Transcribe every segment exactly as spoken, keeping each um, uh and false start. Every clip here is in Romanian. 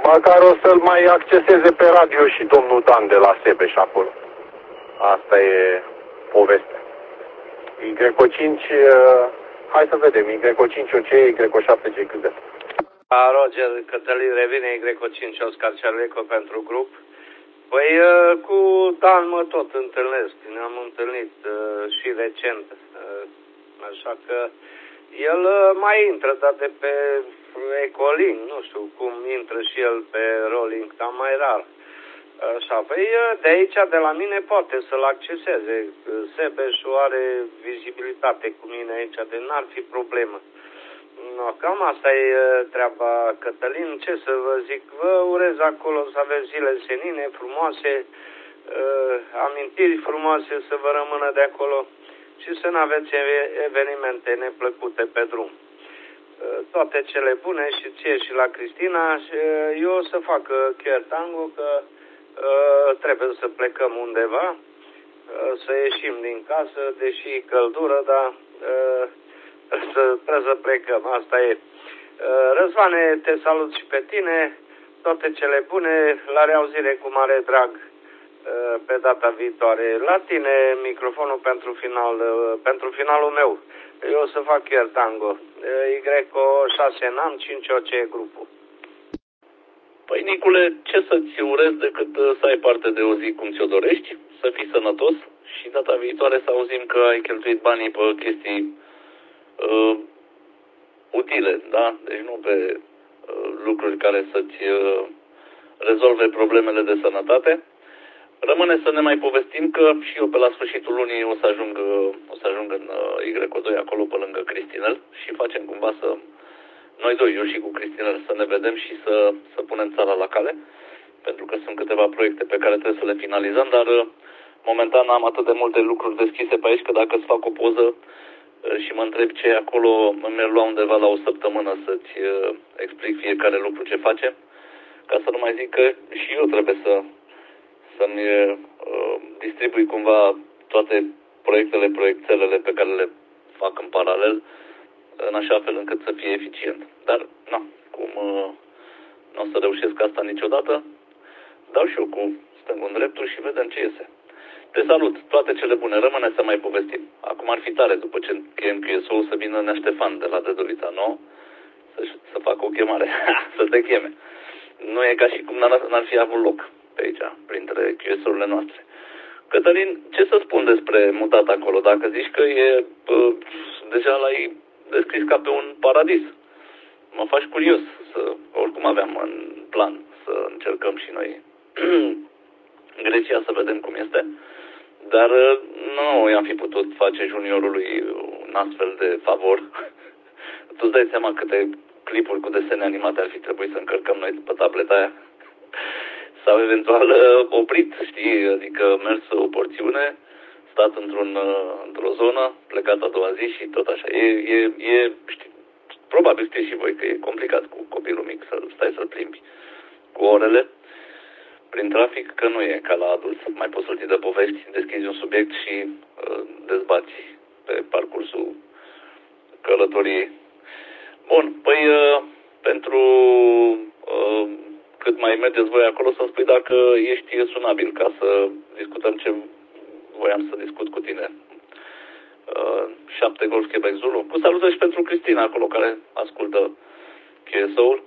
Măcar o să-l mai acceseze pe radio și domnul Dan de la Sebeș acolo. Asta e povestea. Y cinci, uh, hai să vedem, Y cinci O C, Y șapte G cât de. Roger, Cătălin revine, Y cinci Oscar Cerleco pentru grup. Păi cu Dan mă tot întâlnesc, ne-am întâlnit și recent, așa că el mai intră, dar de pe Ecolink, nu știu cum intră și el pe Rolling, dar mai rar. Așa, păi de aici, de la mine, poate să-l acceseze. Sebeșul are vizibilitate cu mine aici, de n-ar fi problemă. No, cam asta e treaba, Cătălin. Ce să vă zic, vă urez acolo să aveți zile senine, frumoase, uh, amintiri frumoase să vă rămână de acolo și să nu aveți evenimente neplăcute pe drum. Uh, toate cele bune și ție și la Cristina. Și eu o să fac chiar tango, că uh, trebuie să plecăm undeva, uh, să ieșim din casă, deși e căldură, dar... Uh, Să, trebuie să plecăm, asta e. Răzvane, te salut și pe tine, toate cele bune, la reauzire cu mare drag pe data viitoare. La tine microfonul pentru final, pentru finalul meu. Eu o să fac chiar tango. Y șase n-am, cinci O C grupul. Păi, Nicule, ce să-ți urez decât să ai parte de o zi cum ți-o dorești, să fii sănătos și data viitoare să auzim că ai cheltuit banii pe chestii Uh, utile, da? Deci nu pe uh, lucruri care să-ți uh, rezolve problemele de sănătate. Rămâne să ne mai povestim că și eu pe la sfârșitul lunii o să ajung, uh, o să ajung în uh, Y doi acolo pe lângă Cristinel și facem cumva să, noi doi, eu și cu Cristinel, să ne vedem și să, să punem țara la cale, pentru că sunt câteva proiecte pe care trebuie să le finalizăm, dar uh, momentan am atât de multe lucruri deschise pe aici că dacă îți fac o poză și mă întreb ce e acolo, mi-ar lua undeva la o săptămână să-ți uh, explic fiecare lucru ce facem, ca să nu mai zic că și eu trebuie să, să-mi uh, distribui cumva toate proiectele, proiectelele pe care le fac în paralel, în așa fel încât să fie eficient. Dar, na, cum uh, nu o să reușesc asta niciodată, dau și eu cu stângul în dreptul și vedem ce iese. Te salut, toate cele bune, rămâne să mai povestim. Acum ar fi tare, după ce chem Q S O, să vină Nea Ștefan de la Dădulița nouă, să, să facă o chemare, să te cheme. Nu e ca și cum n-ar, n-ar fi avut loc pe aici, printre Q S O-urile noastre. Cătălin, ce să spun despre mutat acolo? Dacă zici că e, pă, deja l-ai descris ca pe un paradis, mă faci curios, să, oricum aveam în plan să încercăm și noi Grecia să vedem cum este. Dar nu i-am fi putut face juniorului un astfel de favor. Tu-ți dai seama câte clipuri cu desene animate ar fi trebuit să încărcăm noi pe tableta aia? Sau eventual oprit, știi? Adică mers o porțiune, stat într-un, într-o zonă, plecat a doua zi și tot așa. E, e, e știi, probabil știți și voi că e complicat cu copilul mic să stai să-l plimbi cu orele prin trafic, că nu e ca la adult. Mai poți să-l ții de povești, deschizi un subiect și uh, dezbați pe parcursul călătoriei. Bun, păi uh, pentru uh, cât mai mergeți voi acolo, să-mi spui dacă ești sunabil ca să discutăm ce voiam să discut cu tine. Uh, șapte Golf Quebec Zulu. Cu salutări și pentru Cristina acolo, care ascultă Q S O-ul.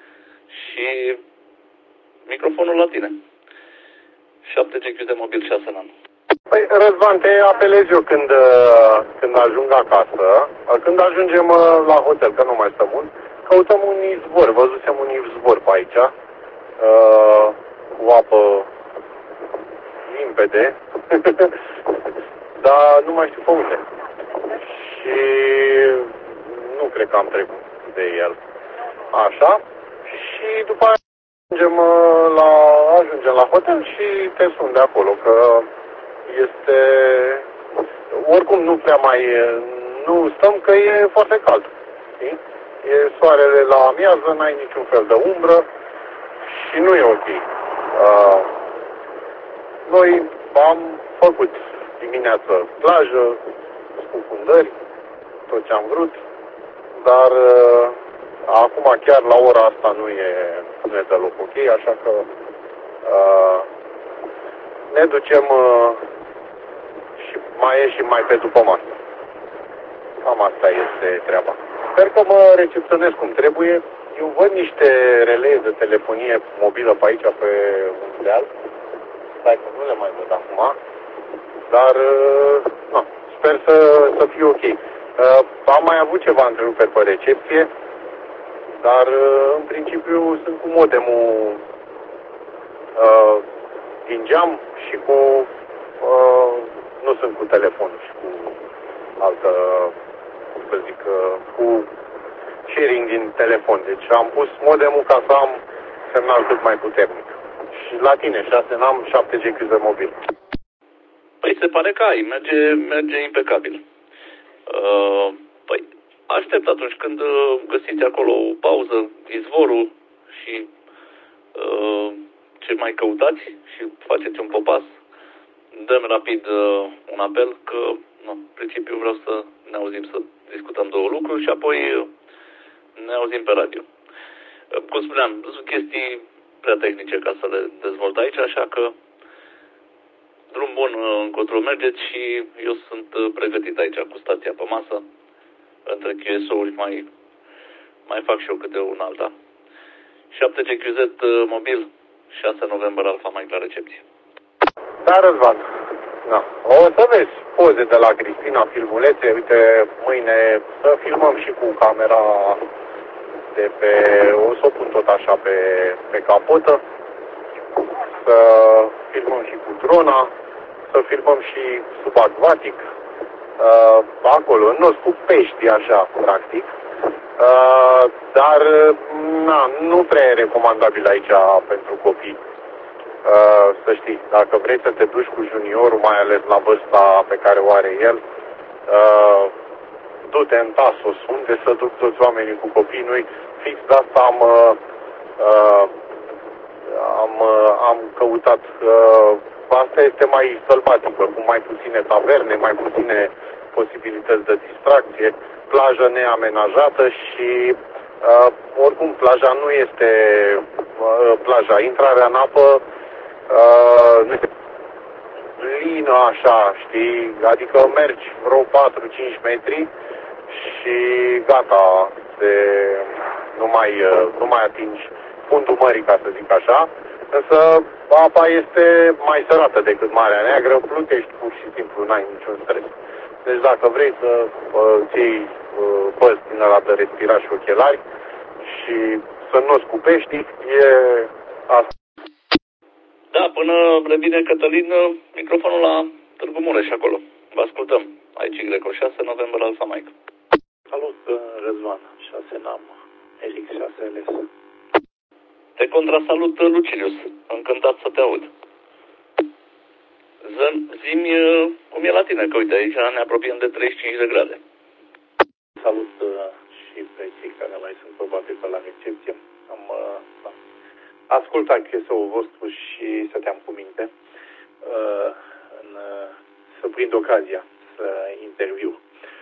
Și microfonul la tine. șapte G Q de mobil șase în an. Păi, Răzvan, te apelez eu când, când ajung acasă. Când ajungem la hotel, că nu mai stăm mult, căutăm un izvor. Văzusem un izvor pe aici, uh, cu apă limpede, dar nu mai știu pe unde. Și nu cred că am trecut de el. Așa. Și după aia ajungem la, ajungem la hotel și te sun de acolo, că este, oricum nu prea mai, nu stăm, că e foarte cald, știi? E soarele la amiază, n-ai niciun fel de umbră și nu e ok. Uh, noi am făcut dimineață plajă, scufundări, tot ce am vrut, dar uh, acum chiar la ora asta nu e, nu e deloc ok. așa că uh, ne ducem uh, și mai ieșim mai pe după masă. Cam asta este treaba. Sper că mă recepționez cum trebuie. Eu văd niște relee de telefonie mobilă pe aici, pe un deal. Stai că nu le mai văd acum. Dar, no, sper să, să fie ok. Am mai avut ceva întreruperi pe recepție, dar în principiu sunt cu modemul uh, din geam și cu, uh, nu sunt cu telefonul și cu altă, cum să zic, uh, cu sharing din telefon. Deci am pus modemul ca să am semnal cât mai puternic. Și la tine, șase N A M, șapte G Q Z mobil. Păi se pare că ai, merge, merge impecabil. Uh, păi aștept atunci când găsiți acolo o pauză, izvorul și uh, ce mai căutați și faceți un popas, dăm rapid uh, un apel că, nu, în principiu vreau să ne auzim, să discutăm două lucruri și apoi uh, ne auzim pe radio. Uh, cum spuneam, sunt chestii prea tehnice ca să le dezvolt aici, așa că drum bun încotro mergeți și eu sunt pregătit aici cu stația pe masă. Între Q S O-uri mai, mai fac și eu câte un alta. șapte G Q Z mobil, șase noiembrie Alfa Mike la recepție. Da, Răzvan. Da. O să vezi poze de la Cristina, filmulețe. Uite, mâine să filmăm și cu camera de pe... O să o pun tot așa pe, pe capotă. Să filmăm și cu drona. Să filmăm și subacvatic. Uh, acolo, nu cu pești așa, practic. Uh, dar, na, nu prea e recomandabil aici pentru copii. Uh, să știi, dacă vrei să te duci cu juniorul, mai ales la vârsta pe care o are el, uh, du-te în Tasos, unde să duc toți oamenii cu copii. Noi fix de asta am, uh, uh, am, uh, am căutat. Uh, asta este mai sălbatică, cu mai puține taverne, mai puține posibilități de distracție, plajă neamenajată și uh, oricum plaja nu este uh, plaja. Intrarea în apă uh, nu este lină așa, știi, adică mergi vreo patru cinci metri și gata, se, nu, mai, uh, nu mai atingi fundul mării, ca să zic așa. Însă apa este mai sărată decât Marea Neagră, plutești pur și simplu, n-ai niciun stres. Deci dacă vrei să uh, îți iei uh, păzi din ăla de respirat și ochelari și să nu scupești, e asta. Da, până revine Cătălin, microfonul la Târgu Mureș acolo. Vă ascultăm. Aici Y șase noiembrie Alfa Mike. Salut, Răzvan, șase N A M, Elix șase L S. Te contrasalut, Lucilius. Încântat să te aud. Zi-mi cum e la tine, că uite, aici ne apropiem de treizeci și cinci de grade. Salut și pe cei care mai sunt probabil pe la recepție. Am da, ascultat Q S O-ul vostru și stăteam cu minte în, să prind ocazia să interviu.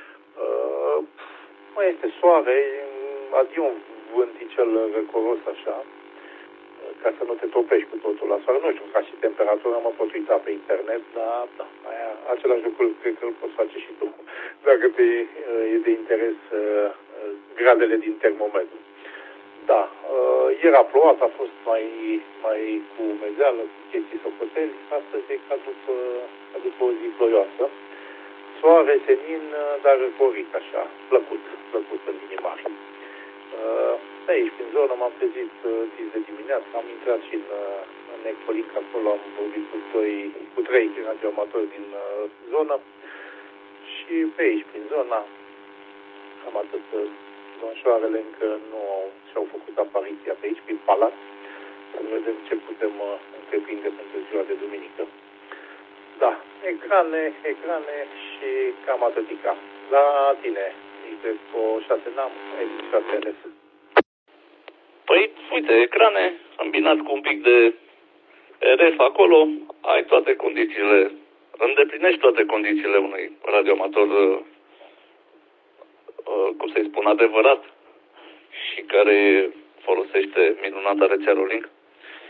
Mai este soare, adio un vânticel răcoros așa, ca să nu te topești cu totul la soare. Nu știu, ca și temperatura, mă pot uita pe internet, dar da, aia, același lucru cred că îl poți face și tu, dacă te, e de interes gradele din termometru. Da, ieri a plouat, a fost mai, mai cu mezeală, cu chestii socoteli. Astăzi e ca după, ca după o zi ploioasă. Soare, senin, dar răcorit așa, plăcut, plăcut în linii mari. De aici, prin zonă, m-am trezit dis de dimineață, am intrat și în, în Ecolink, acolo am vorbit cu, doi, cu trei radioamatori din uh, zonă și pe aici, prin zona, cam atât. Domnișoarele încă nu au, și-au făcut apariția pe aici, prin palat, să vedem ce putem uh, întreprinde pentru ziua de duminică. Da, ecrane, ecrane și cam atâtica. La tine, este cu șase N A M, șase L S. Păi, uite, ecrane, îmbinat cu un pic de R F acolo, ai toate condițiile, îndeplinești toate condițiile unui radioamator, uh, uh, cum să-i spun, adevărat și care folosește minunata rețea Rolling.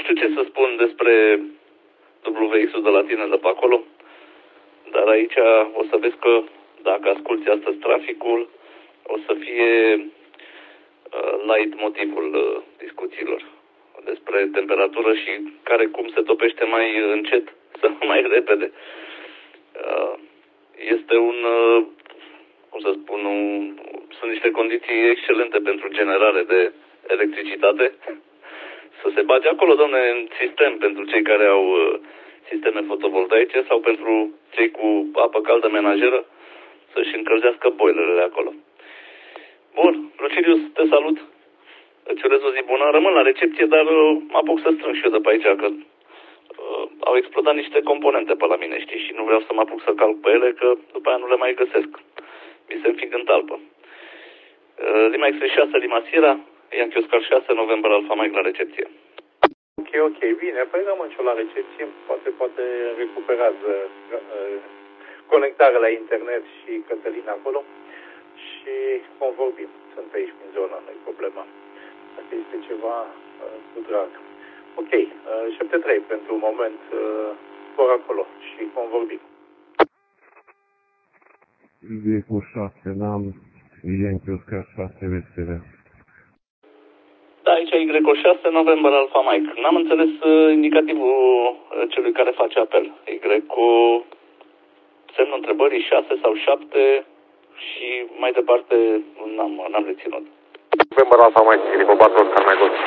știu ce să spun despre W X-ul de la tine de pe acolo, dar aici o să vezi că dacă asculti astăzi traficul, o să fie uh, light motivul uh, discuțiilor despre temperatură și care cum se topește mai încet sau mai repede. Uh, este un, uh, cum să spun, un, sunt niște condiții excelente pentru generare de electricitate. Să se bage acolo, domne, în sistem pentru cei care au uh, sisteme fotovoltaice sau pentru cei cu apă caldă menajeră să-și încălzească boilerele acolo. Bun, Lucilius, te salut. Îți urez o zi bună. Rămân la recepție, dar uh, mă apuc să strâng și eu de pe aici, că uh, au explodat niște componente pe la mine, știi, și nu vreau să mă apuc să calc pe ele, că după aia nu le mai găsesc. Mi se înfig în talpă. Uh, Lima X șase, Lima Sierra, Yankee Oscar șase, November Alpha Mike la recepție. Ok, ok, bine, păi rămân și eu la recepție, poate, poate recuperează uh, conectarea la internet și Cătălin acolo și vom vorbi. Sunt aici prin zona, nu-i problema. Dacă este ceva, uh, cu drag. Ok, uh, șapte trei pentru un moment, uh, vor acolo și vom vorbi. Vehicle șase, n-am Yankee Oscar șase, vesele. Da, aici e Y șase, November Alpha Mike. N-am înțeles uh, indicativul uh, celui care face apel. Y cu semnul întrebării șase sau șapte și mai departe n-am, n-am reținut. November Alpha Mike, Filippo patru, Oscar Mike Golf.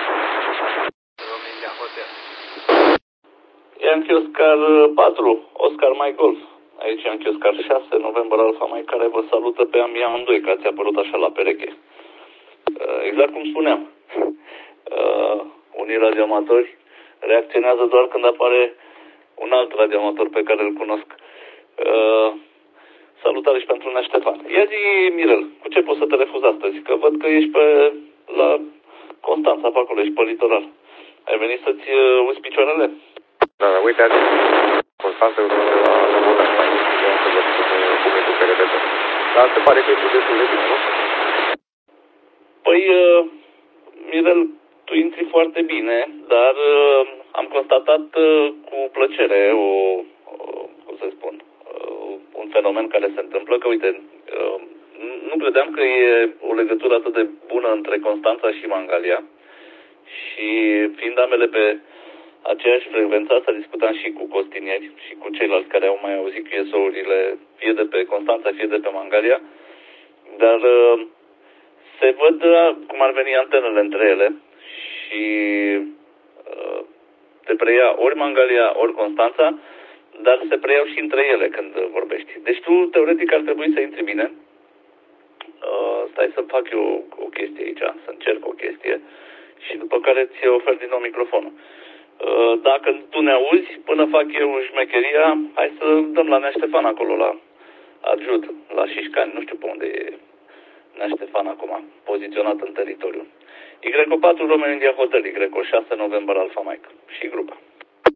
Yankee Oscar patru, Oscar Mike Golf. Aici Yankee Oscar șase, November Alpha Mike, care vă salută pe amândoi, că ați apărut așa la pereche. Uh, exact cum spuneam. Uh, unii radioamatori reacționează doar când apare un alt radioamator pe care îl cunosc. Uh, salutare și pentru Nea Ștefan. Ia zi, Mirel, cu ce poți să te refuzi astăzi? Că văd că ești pe la Constanța, pe acolo, ești pe litoral. Ai venit să-ți uh, uzi picioarele? Da, da, uite, azi Constanța e la Lămură, mai vreau să văd cum e cu P R D P. Dar se pare că e destul de bine, nu? Păi, uh, Mirel, tu intri foarte bine, dar uh, am constatat uh, cu plăcere o, uh, cum să spun, uh, un fenomen care se întâmplă, că uite, uh, nu credeam că e o legătură atât de bună între Constanța și Mangalia și fiind ambele pe aceeași frecvență, asta discutam și cu costinieri și cu ceilalți care au mai auzit Q S O-urile fie de pe Constanța, fie de pe Mangalia, dar uh, se văd cum ar veni antenele între ele și uh, se preia ori Mangalia, ori Constanța, dar se preiau și între ele când vorbești. Deci tu, teoretic, ar trebui să intri bine. Uh, stai să fac eu o, o chestie aici, să încerc o chestie și după care ți ofer din nou microfonul. Uh, dacă tu ne auzi, până fac eu șmecheria, hai să dăm la Nea Ștefan acolo, la Adjud, la Șișcani, nu știu pe unde e Nea Ștefan acum, poziționat în teritoriu. Y patru Romeo India Hotel, Y șase November Alpha Mike și grupa.